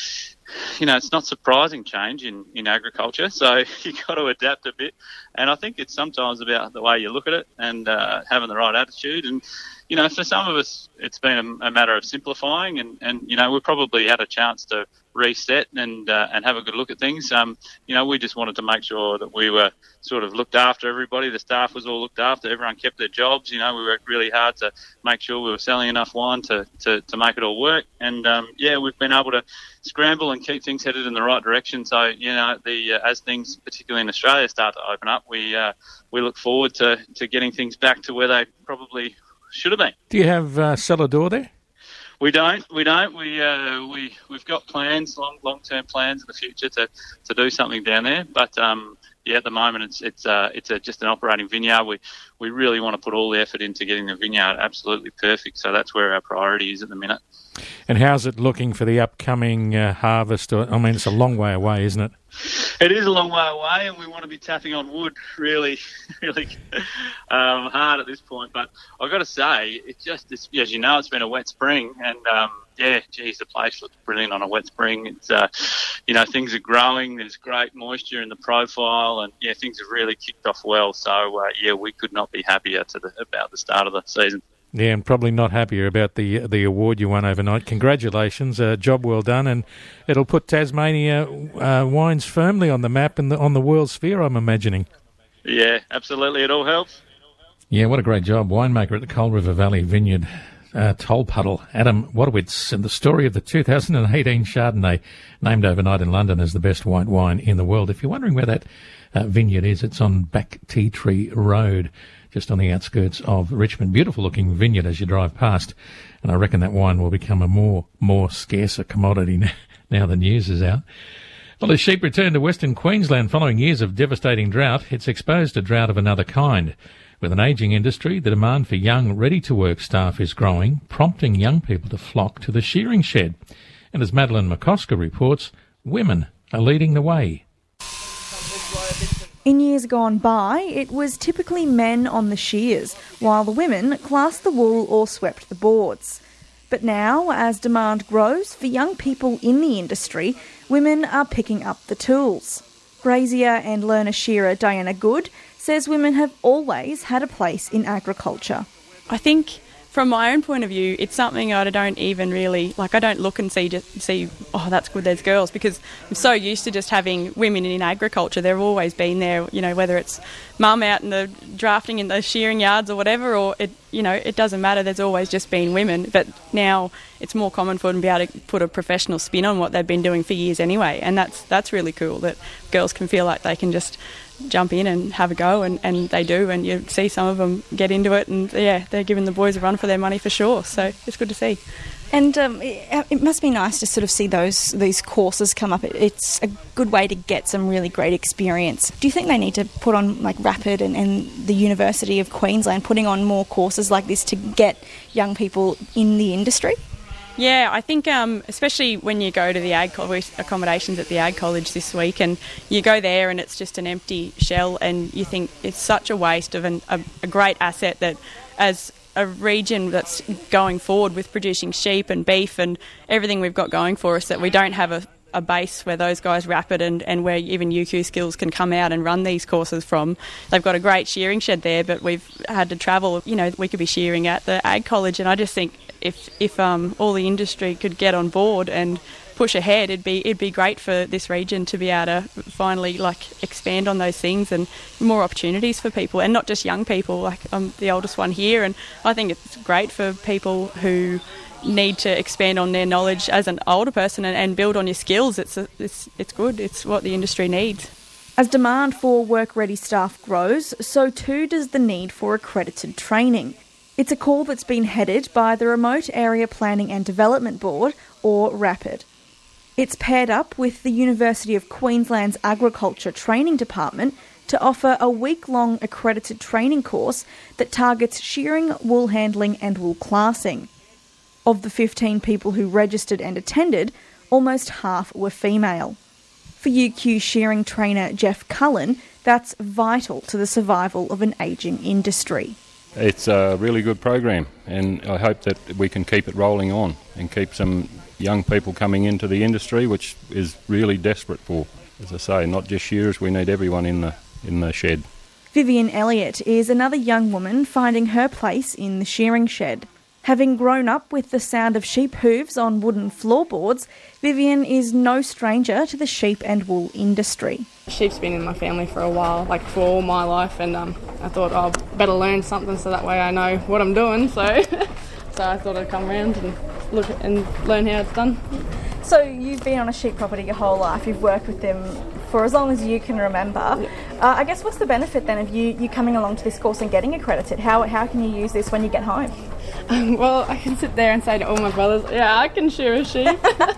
You know, it's not surprising change in, in agriculture, so you've got to adapt a bit. And I think it's sometimes about the way you look at it and uh, having the right attitude. And, you know, for some of us, it's been a, a matter of simplifying and, and, you know, we probably had a chance to reset and uh, and have a good look at things. Um, you know, we just wanted to make sure that we were sort of looked after everybody. The staff was all looked after. Everyone kept their jobs. You know, we worked really hard to make sure we were selling enough wine to, to, to make it all work. And, um, yeah, we've been able to scramble and keep things headed in the right direction. So, you know, the uh, as things, particularly in Australia, start to open up, we uh, we look forward to, to getting things back to where they probably should have been. Do you have uh, cellar door there? We don't. We don't. We uh, we we've got plans, long long term plans in the future to, to do something down there. But um, yeah, at the moment it's it's uh, it's a, just an operating vineyard. We we really want to put all the effort into getting the vineyard absolutely perfect. So that's where our priority is at the minute. And how's it looking for the upcoming uh, harvest? I mean, it's a long way away, isn't it? It is a long way away, and we want to be tapping on wood really, really um, hard at this point. But I've got to say, it just, it's, as you know, it's been a wet spring, and um, yeah, geez, the place looks brilliant on a wet spring. It's, uh, you know, things are growing. There's great moisture in the profile, and yeah, things have really kicked off well. So uh, yeah, we could not be happier to the, about the start of the season. Yeah, and probably not happier about the the award you won overnight. Congratulations, uh, job well done, and it'll put Tasmania uh, wines firmly on the map and the, on the world sphere, I'm imagining. Yeah, absolutely. It all helps. Yeah, what a great job. Winemaker at the Coal River Valley Vineyard, uh, Toll Puddle, Adam Wadowitz, and the story of the two thousand eighteen Chardonnay, named overnight in London as the best white wine in the world. If you're wondering where that uh, vineyard is, it's on Back Tea Tree Road, just on the outskirts of Richmond. Beautiful looking vineyard as you drive past, and I reckon that wine will become a more, more scarcer commodity now, now the news is out. Well, as sheep return to Western Queensland following years of devastating drought, it's exposed a drought of another kind. With an ageing industry, the demand for young, ready-to-work staff is growing, prompting young people to flock to the shearing shed. And as Madeline McCosker reports, women are leading the way. In years gone by, it was typically men on the shears, while the women classed the wool or swept the boards. But now, as demand grows for young people in the industry, women are picking up the tools. Brazier and learner shearer Diana Good says women have always had a place in agriculture. I think from my own point of view, it's something I don't even really, like I don't look and see, just see, oh, that's good, there's girls, because I'm so used to just having women in agriculture. They've always been there, you know, whether it's mum out in the drafting in the shearing yards or whatever, or it, you know, it doesn't matter, there's always just been women. But now it's more common for them to be able to put a professional spin on what they've been doing for years anyway, and that's that's really cool, that girls can feel like they can just jump in and have a go, and, and they do, and you see some of them get into it, and yeah, they're giving the boys a run for their money for sure, so it's good to see. And um, it, it must be nice to sort of see those these courses come up. It's a good way to get some really great experience. Do you think they need to put on, like Rapid and, and the University of Queensland, putting on more courses like this to get young people in the industry? Yeah, I think um, especially when you go to the ag college, accommodations at the ag college this week, and you go there and it's just an empty shell, and you think it's such a waste of an, a, a great asset that, as a region that's going forward with producing sheep and beef and everything we've got going for us, that we don't have a, a base where those guys Rapid and, and where even U Q Skills can come out and run these courses from. They've got a great shearing shed there, but we've had to travel, you know, we could be shearing at the ag college, and I just think if if um, all the industry could get on board and push ahead, it'd be it'd be great for this region to be able to finally like expand on those things, and more opportunities for people, and not just young people. Like I'm the oldest one here, and I think it's great for people who need to expand on their knowledge as an older person and, and build on your skills. It's a, it's it's good. It's what the industry needs. As demand for work-ready staff grows, so too does the need for accredited training. It's a call that's been headed by the Remote Area Planning and Development Board, or RAPID. It's paired up with the University of Queensland's Agriculture Training Department to offer a week-long accredited training course that targets shearing, wool handling and wool classing. Of the fifteen people who registered and attended, almost half were female. For U Q shearing trainer Jeff Cullen, that's vital to the survival of an ageing industry. It's a really good program, and I hope that we can keep it rolling on and keep some young people coming into the industry, which is really desperate for. As I say, not just shearers, we need everyone in the in the shed. Vivian Elliott is another young woman finding her place in the shearing shed. Having grown up with the sound of sheep hooves on wooden floorboards, Vivian is no stranger to the sheep and wool industry. Sheep's been in my family for a while, like for all my life, and um, I thought I'll better learn something so that way I know what I'm doing. So, so I thought I'd come around and look and learn how it's done. So you've been on a sheep property your whole life. You've worked with them for as long as you can remember. Yeah. Uh, I guess what's the benefit then of you, you coming along to this course and getting accredited? How how can you use this when you get home? Um, well, I can sit there and say to all my brothers, "Yeah, I can shear a sheep."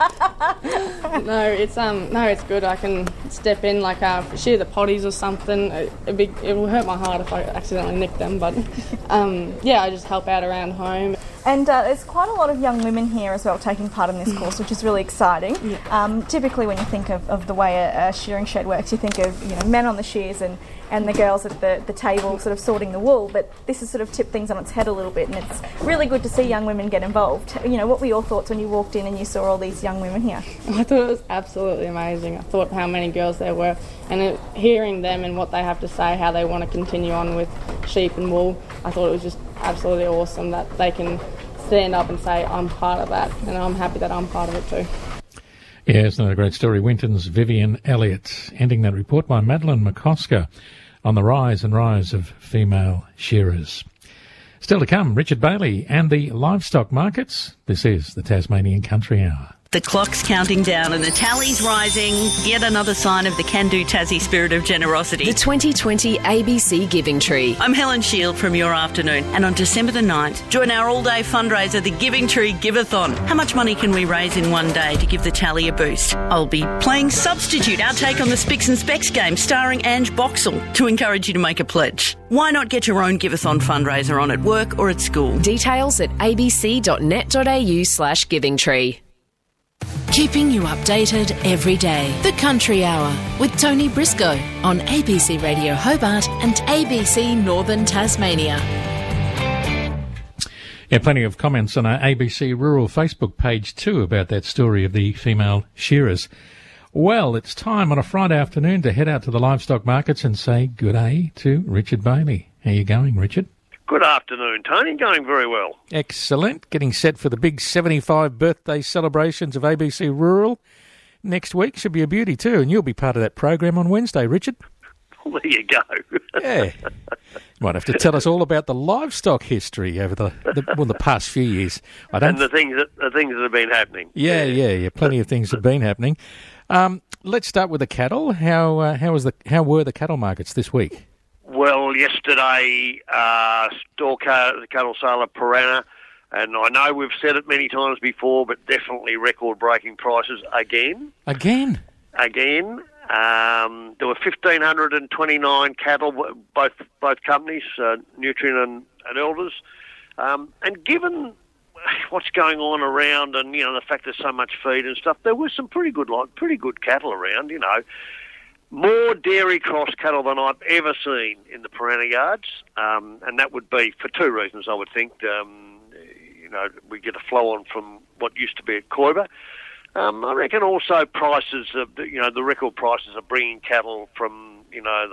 no, it's um no, it's good. I can step in, like uh, shear the potties or something. It'd be, it will hurt my heart if I accidentally nick them, but um, yeah, I just help out around home. And uh, there's quite a lot of young women here as well taking part in this course, which is really exciting. Yeah. Um, typically when you think of, of the way a, a shearing shed works, you think of you know men on the shears and, and the girls at the, the table sort of sorting the wool, but this has sort of tipped things on its head a little bit, and it's really good to see young women get involved. You know, what were your thoughts when you walked in and you saw all these young women here? I thought it was absolutely amazing. I thought how many girls there were, and it, hearing them and what they have to say, how they want to continue on with sheep and wool, I thought it was just absolutely awesome that they can stand up and say, I'm part of that, and I'm happy that I'm part of it too. Yeah, isn't that a great story? Winton's Vivian Elliott. Ending that report by Madeline McCosker. on the rise and rise of female shearers. Still to come, Richard Bailey and the livestock markets. This is the Tasmanian Country Hour. The clock's counting down and the tally's rising. Yet another sign of the can-do Tassie spirit of generosity. The twenty twenty A B C Giving Tree. I'm Helen Shield from Your Afternoon, and on December the ninth, join our all-day fundraiser, the Giving Tree Giveathon. How much money can we raise in one day to give the tally a boost? I'll be playing Substitute, our take on the Spicks and Specs game, starring Ange Boxall, to encourage you to make a pledge. Why not get your own Giveathon fundraiser on at work or at school? Details at abc.net.au slash giving tree. Keeping you updated every day. The Country Hour with Tony Briscoe on A B C Radio Hobart and A B C Northern Tasmania. Yeah, plenty of comments on our A B C Rural Facebook page too about that story of the female shearers. Well, it's time on a Friday afternoon to head out to the livestock markets and say good day to Richard Bailey. How you going, Richard? Good afternoon, Tony. Going very well. Excellent. Getting set for the big seventy-five birthday celebrations of A B C Rural next week. Should be a beauty too, and you'll be part of that program on Wednesday, Richard. Well, there you go. Yeah. You might have to tell us all about the livestock history over the, the well the past few years. I don't and the things that the things that have been happening. Yeah, yeah, yeah. Plenty of things have been happening. Um, let's start with the cattle. How uh, how was the how were the cattle markets this week? Well, yesterday, uh, store car, the cattle sale of Piranha, and I know we've said it many times before, but definitely record-breaking prices again. Again? Again. Um, there were one thousand five hundred twenty-nine cattle, both both companies, uh, Nutrien and, and Elders. Um, and given what's going on around, and you know the fact there's so much feed and stuff, there was some pretty good, like pretty good cattle around. You know. More dairy cross cattle than I've ever seen in the Piranha yards, um, and that would be for two reasons, I would think. Um, you know, we get a flow on from what used to be at Koiba. Um, I reckon also prices, of, you know, the record prices are bringing cattle from, you know,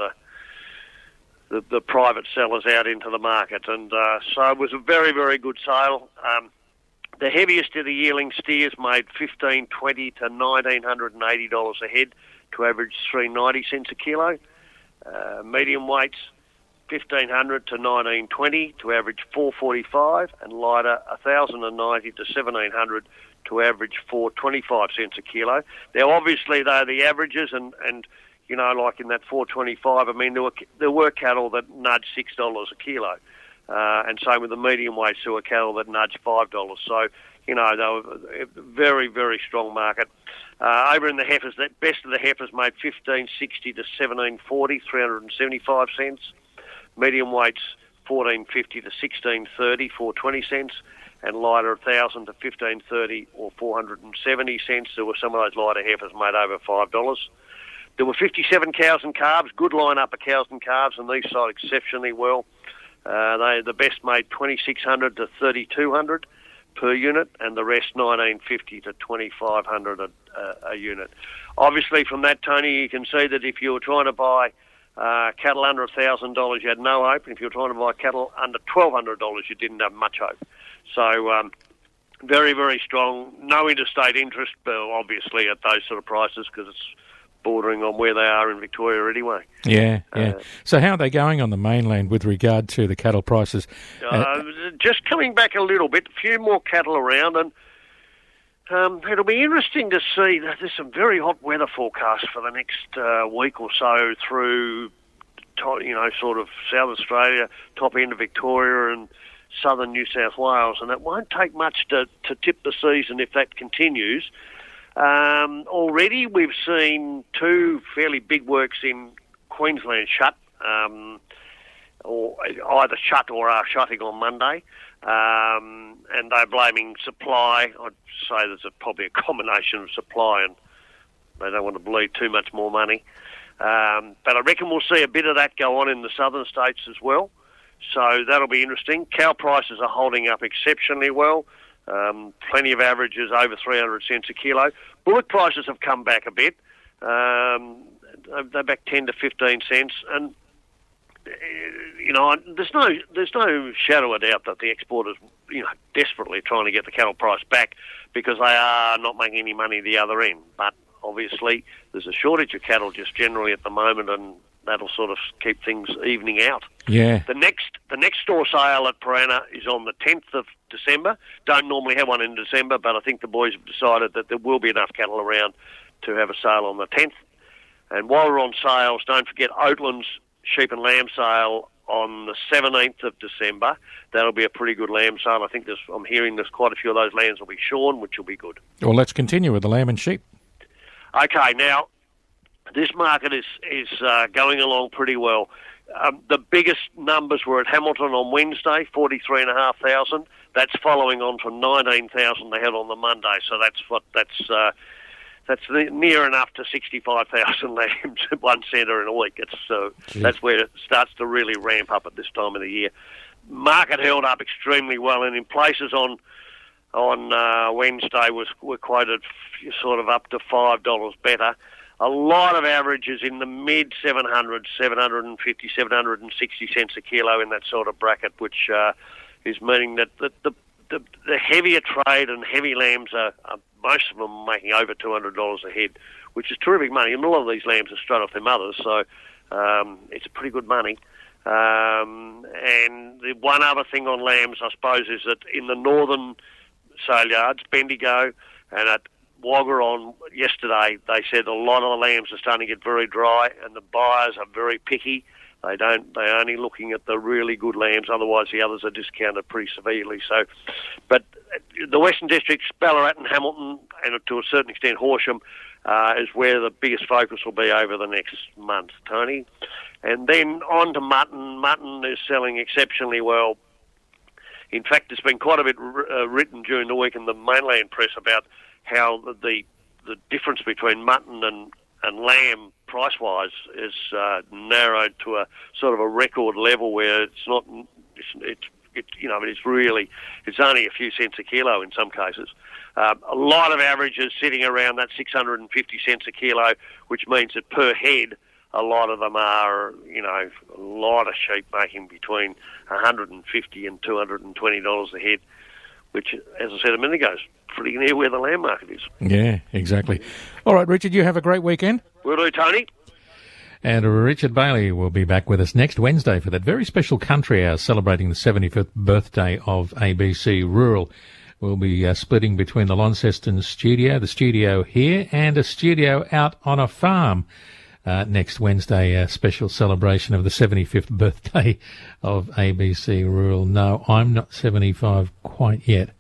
the the, the private sellers out into the market, and uh, so it was a very, very good sale. Um, the heaviest of the yearling steers made fifteen twenty to nineteen eighty dollars a head, to average three ninety cents a kilo. Uh, medium weights, fifteen hundred to nineteen twenty to average four forty-five, and lighter one thousand ninety to seventeen hundred to average four twenty-five cents a kilo. Now, obviously, they're the averages, and, and you know, like in that four twenty-five, I mean, there were there were cattle that nudged six dollars a kilo, uh, and same with the medium weights, there were cattle that nudged five dollars. So, you know, they were a very, very strong market. Uh, over in the heifers, the best of the heifers made fifteen sixty to seventeen forty, three hundred seventy-five cents. Medium weights, fourteen fifty to sixteen thirty, four twenty cents. And lighter, one thousand to fifteen thirty or four hundred seventy cents. There were some of those lighter heifers made over five dollars. There were fifty-seven cows and calves, good line-up of cows and calves, and these sold exceptionally well. Uh, they the best made twenty-six hundred to thirty-two hundred per unit, and the rest nineteen fifty to twenty-five hundred a, a, a unit. Obviously, from that, Tony, you can see that if you were trying to buy uh, cattle under one thousand dollars, you had no hope, and if you were trying to buy cattle under twelve hundred dollars, you didn't have much hope. So, um, very, very strong. No interstate interest, but obviously at those sort of prices, because it's bordering on where they are in Victoria anyway. Yeah, yeah. Uh, so how are they going on the mainland with regard to the cattle prices? Uh, uh, just coming back a little bit, a few more cattle around, and um, it'll be interesting to see that there's some very hot weather forecasts for the next uh, week or so through, you know, sort of South Australia, top end of Victoria and southern New South Wales, and it won't take much to, to tip the season if that continues. Um, already we've seen two fairly big works in Queensland shut, um, or either shut or are shutting on Monday, um, and they're blaming supply. I'd say there's a, probably a combination of supply, and they don't want to bleed too much more money. Um, but I reckon we'll see a bit of that go on in the southern states as well. So that'll be interesting. Cow prices are holding up exceptionally well. Um, plenty of averages over three hundred cents a kilo. Bullock prices have come back a bit. Um, they're back ten to fifteen cents. And, you know, there's no there's no shadow of doubt that the exporters, you know, desperately trying to get the cattle price back because they are not making any money the other end. But obviously there's a shortage of cattle just generally at the moment, and that'll sort of keep things evening out. Yeah. The next the next store sale at Piranha is on the tenth of December. Don't normally have one in December, but I think the boys have decided that there will be enough cattle around to have a sale on the tenth. And while we're on sales, don't forget Oatlands sheep and lamb sale on the seventeenth of December. That'll be a pretty good lamb sale. I think there's, I'm hearing there's quite a few of those lambs will be shorn, which will be good. Well, let's continue with the lamb and sheep. Okay, now, this market is, is uh, going along pretty well. Um, the biggest numbers were at Hamilton on Wednesday, forty-three thousand five hundred. That's following on from nineteen thousand they had on the Monday. So that's what that's uh, that's near enough to sixty-five thousand lambs at one centre in a week. It's uh, that's where it starts to really ramp up at this time of the year. Market held up extremely well, and in places on on uh, Wednesday was were quoted sort of up to five dollars better. A lot of averages in the mid seven hundreds, seven fifty, seven sixty cents a kilo in that sort of bracket, which uh, is meaning that the, the, the, the heavier trade and heavy lambs are, are most of them making over two hundred dollars a head, which is terrific money. And a lot of these lambs are straight off their mothers, so um, it's pretty good money. Um, and the one other thing on lambs, I suppose, is that in the northern sale yards, Bendigo and at Wagga on yesterday, they said a lot of the lambs are starting to get very dry, and the buyers are very picky. They don't. They're only looking at the really good lambs. Otherwise, the others are discounted pretty severely. So, but the Western Districts, Ballarat and Hamilton, and to a certain extent Horsham, uh, is where the biggest focus will be over the next month, Tony. And then on to mutton. Mutton is selling exceptionally well. In fact, there's been quite a bit uh, written during the week in the mainland press about how the, the the difference between mutton and, and lamb price-wise is uh, narrowed to a sort of a record level where it's not, it's, it's it, you know, it's really, it's only a few cents a kilo in some cases. Uh, a lot of averages sitting around that six hundred fifty cents a kilo, which means that per head, a lot of them are, you know, a lot of sheep making between one hundred fifty dollars and two hundred twenty dollars a head, which, as I said a minute ago, is pretty near where the lamb market is. Yeah, exactly. All right, Richard, you have a great weekend. Will do, Tony. And Richard Bailey will be back with us next Wednesday for that very special country hour celebrating the seventy-fifth birthday of A B C Rural. We'll be uh, splitting between the Launceston studio, the studio here, and a studio out on a farm. Uh, next Wednesday, a special celebration of the seventy-fifth birthday of A B C Rural. No, I'm not seventy-five quite yet,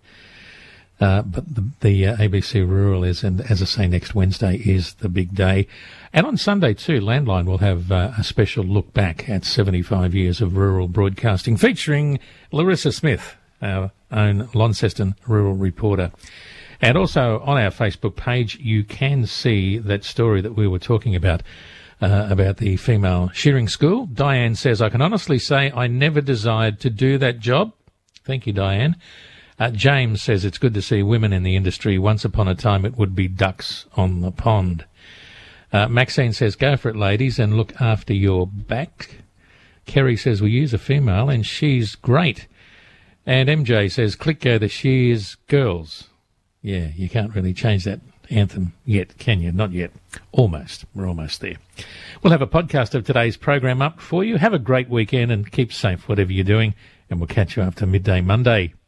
uh, but the, the uh, A B C Rural is, and as I say, next Wednesday is the big day. And on Sunday too, Landline will have uh, a special look back at seventy-five years of rural broadcasting, featuring Larissa Smith, our own Launceston rural reporter. And also on our Facebook page, you can see that story that we were talking about, uh, about the female shearing school. Diane says, I can honestly say I never desired to do that job. Thank you, Diane. Uh, James says, it's good to see women in the industry. Once upon a time, it would be ducks on the pond. Uh, Maxine says, go for it, ladies, and look after your back. Kerry says, we use a female, and she's great. And M J says, click go the shears girls. Yeah, you can't really change that anthem yet, can you? Not yet. Almost. We're almost there. We'll have a podcast of today's program up for you. Have a great weekend and keep safe, whatever you're doing, and we'll catch you after midday Monday.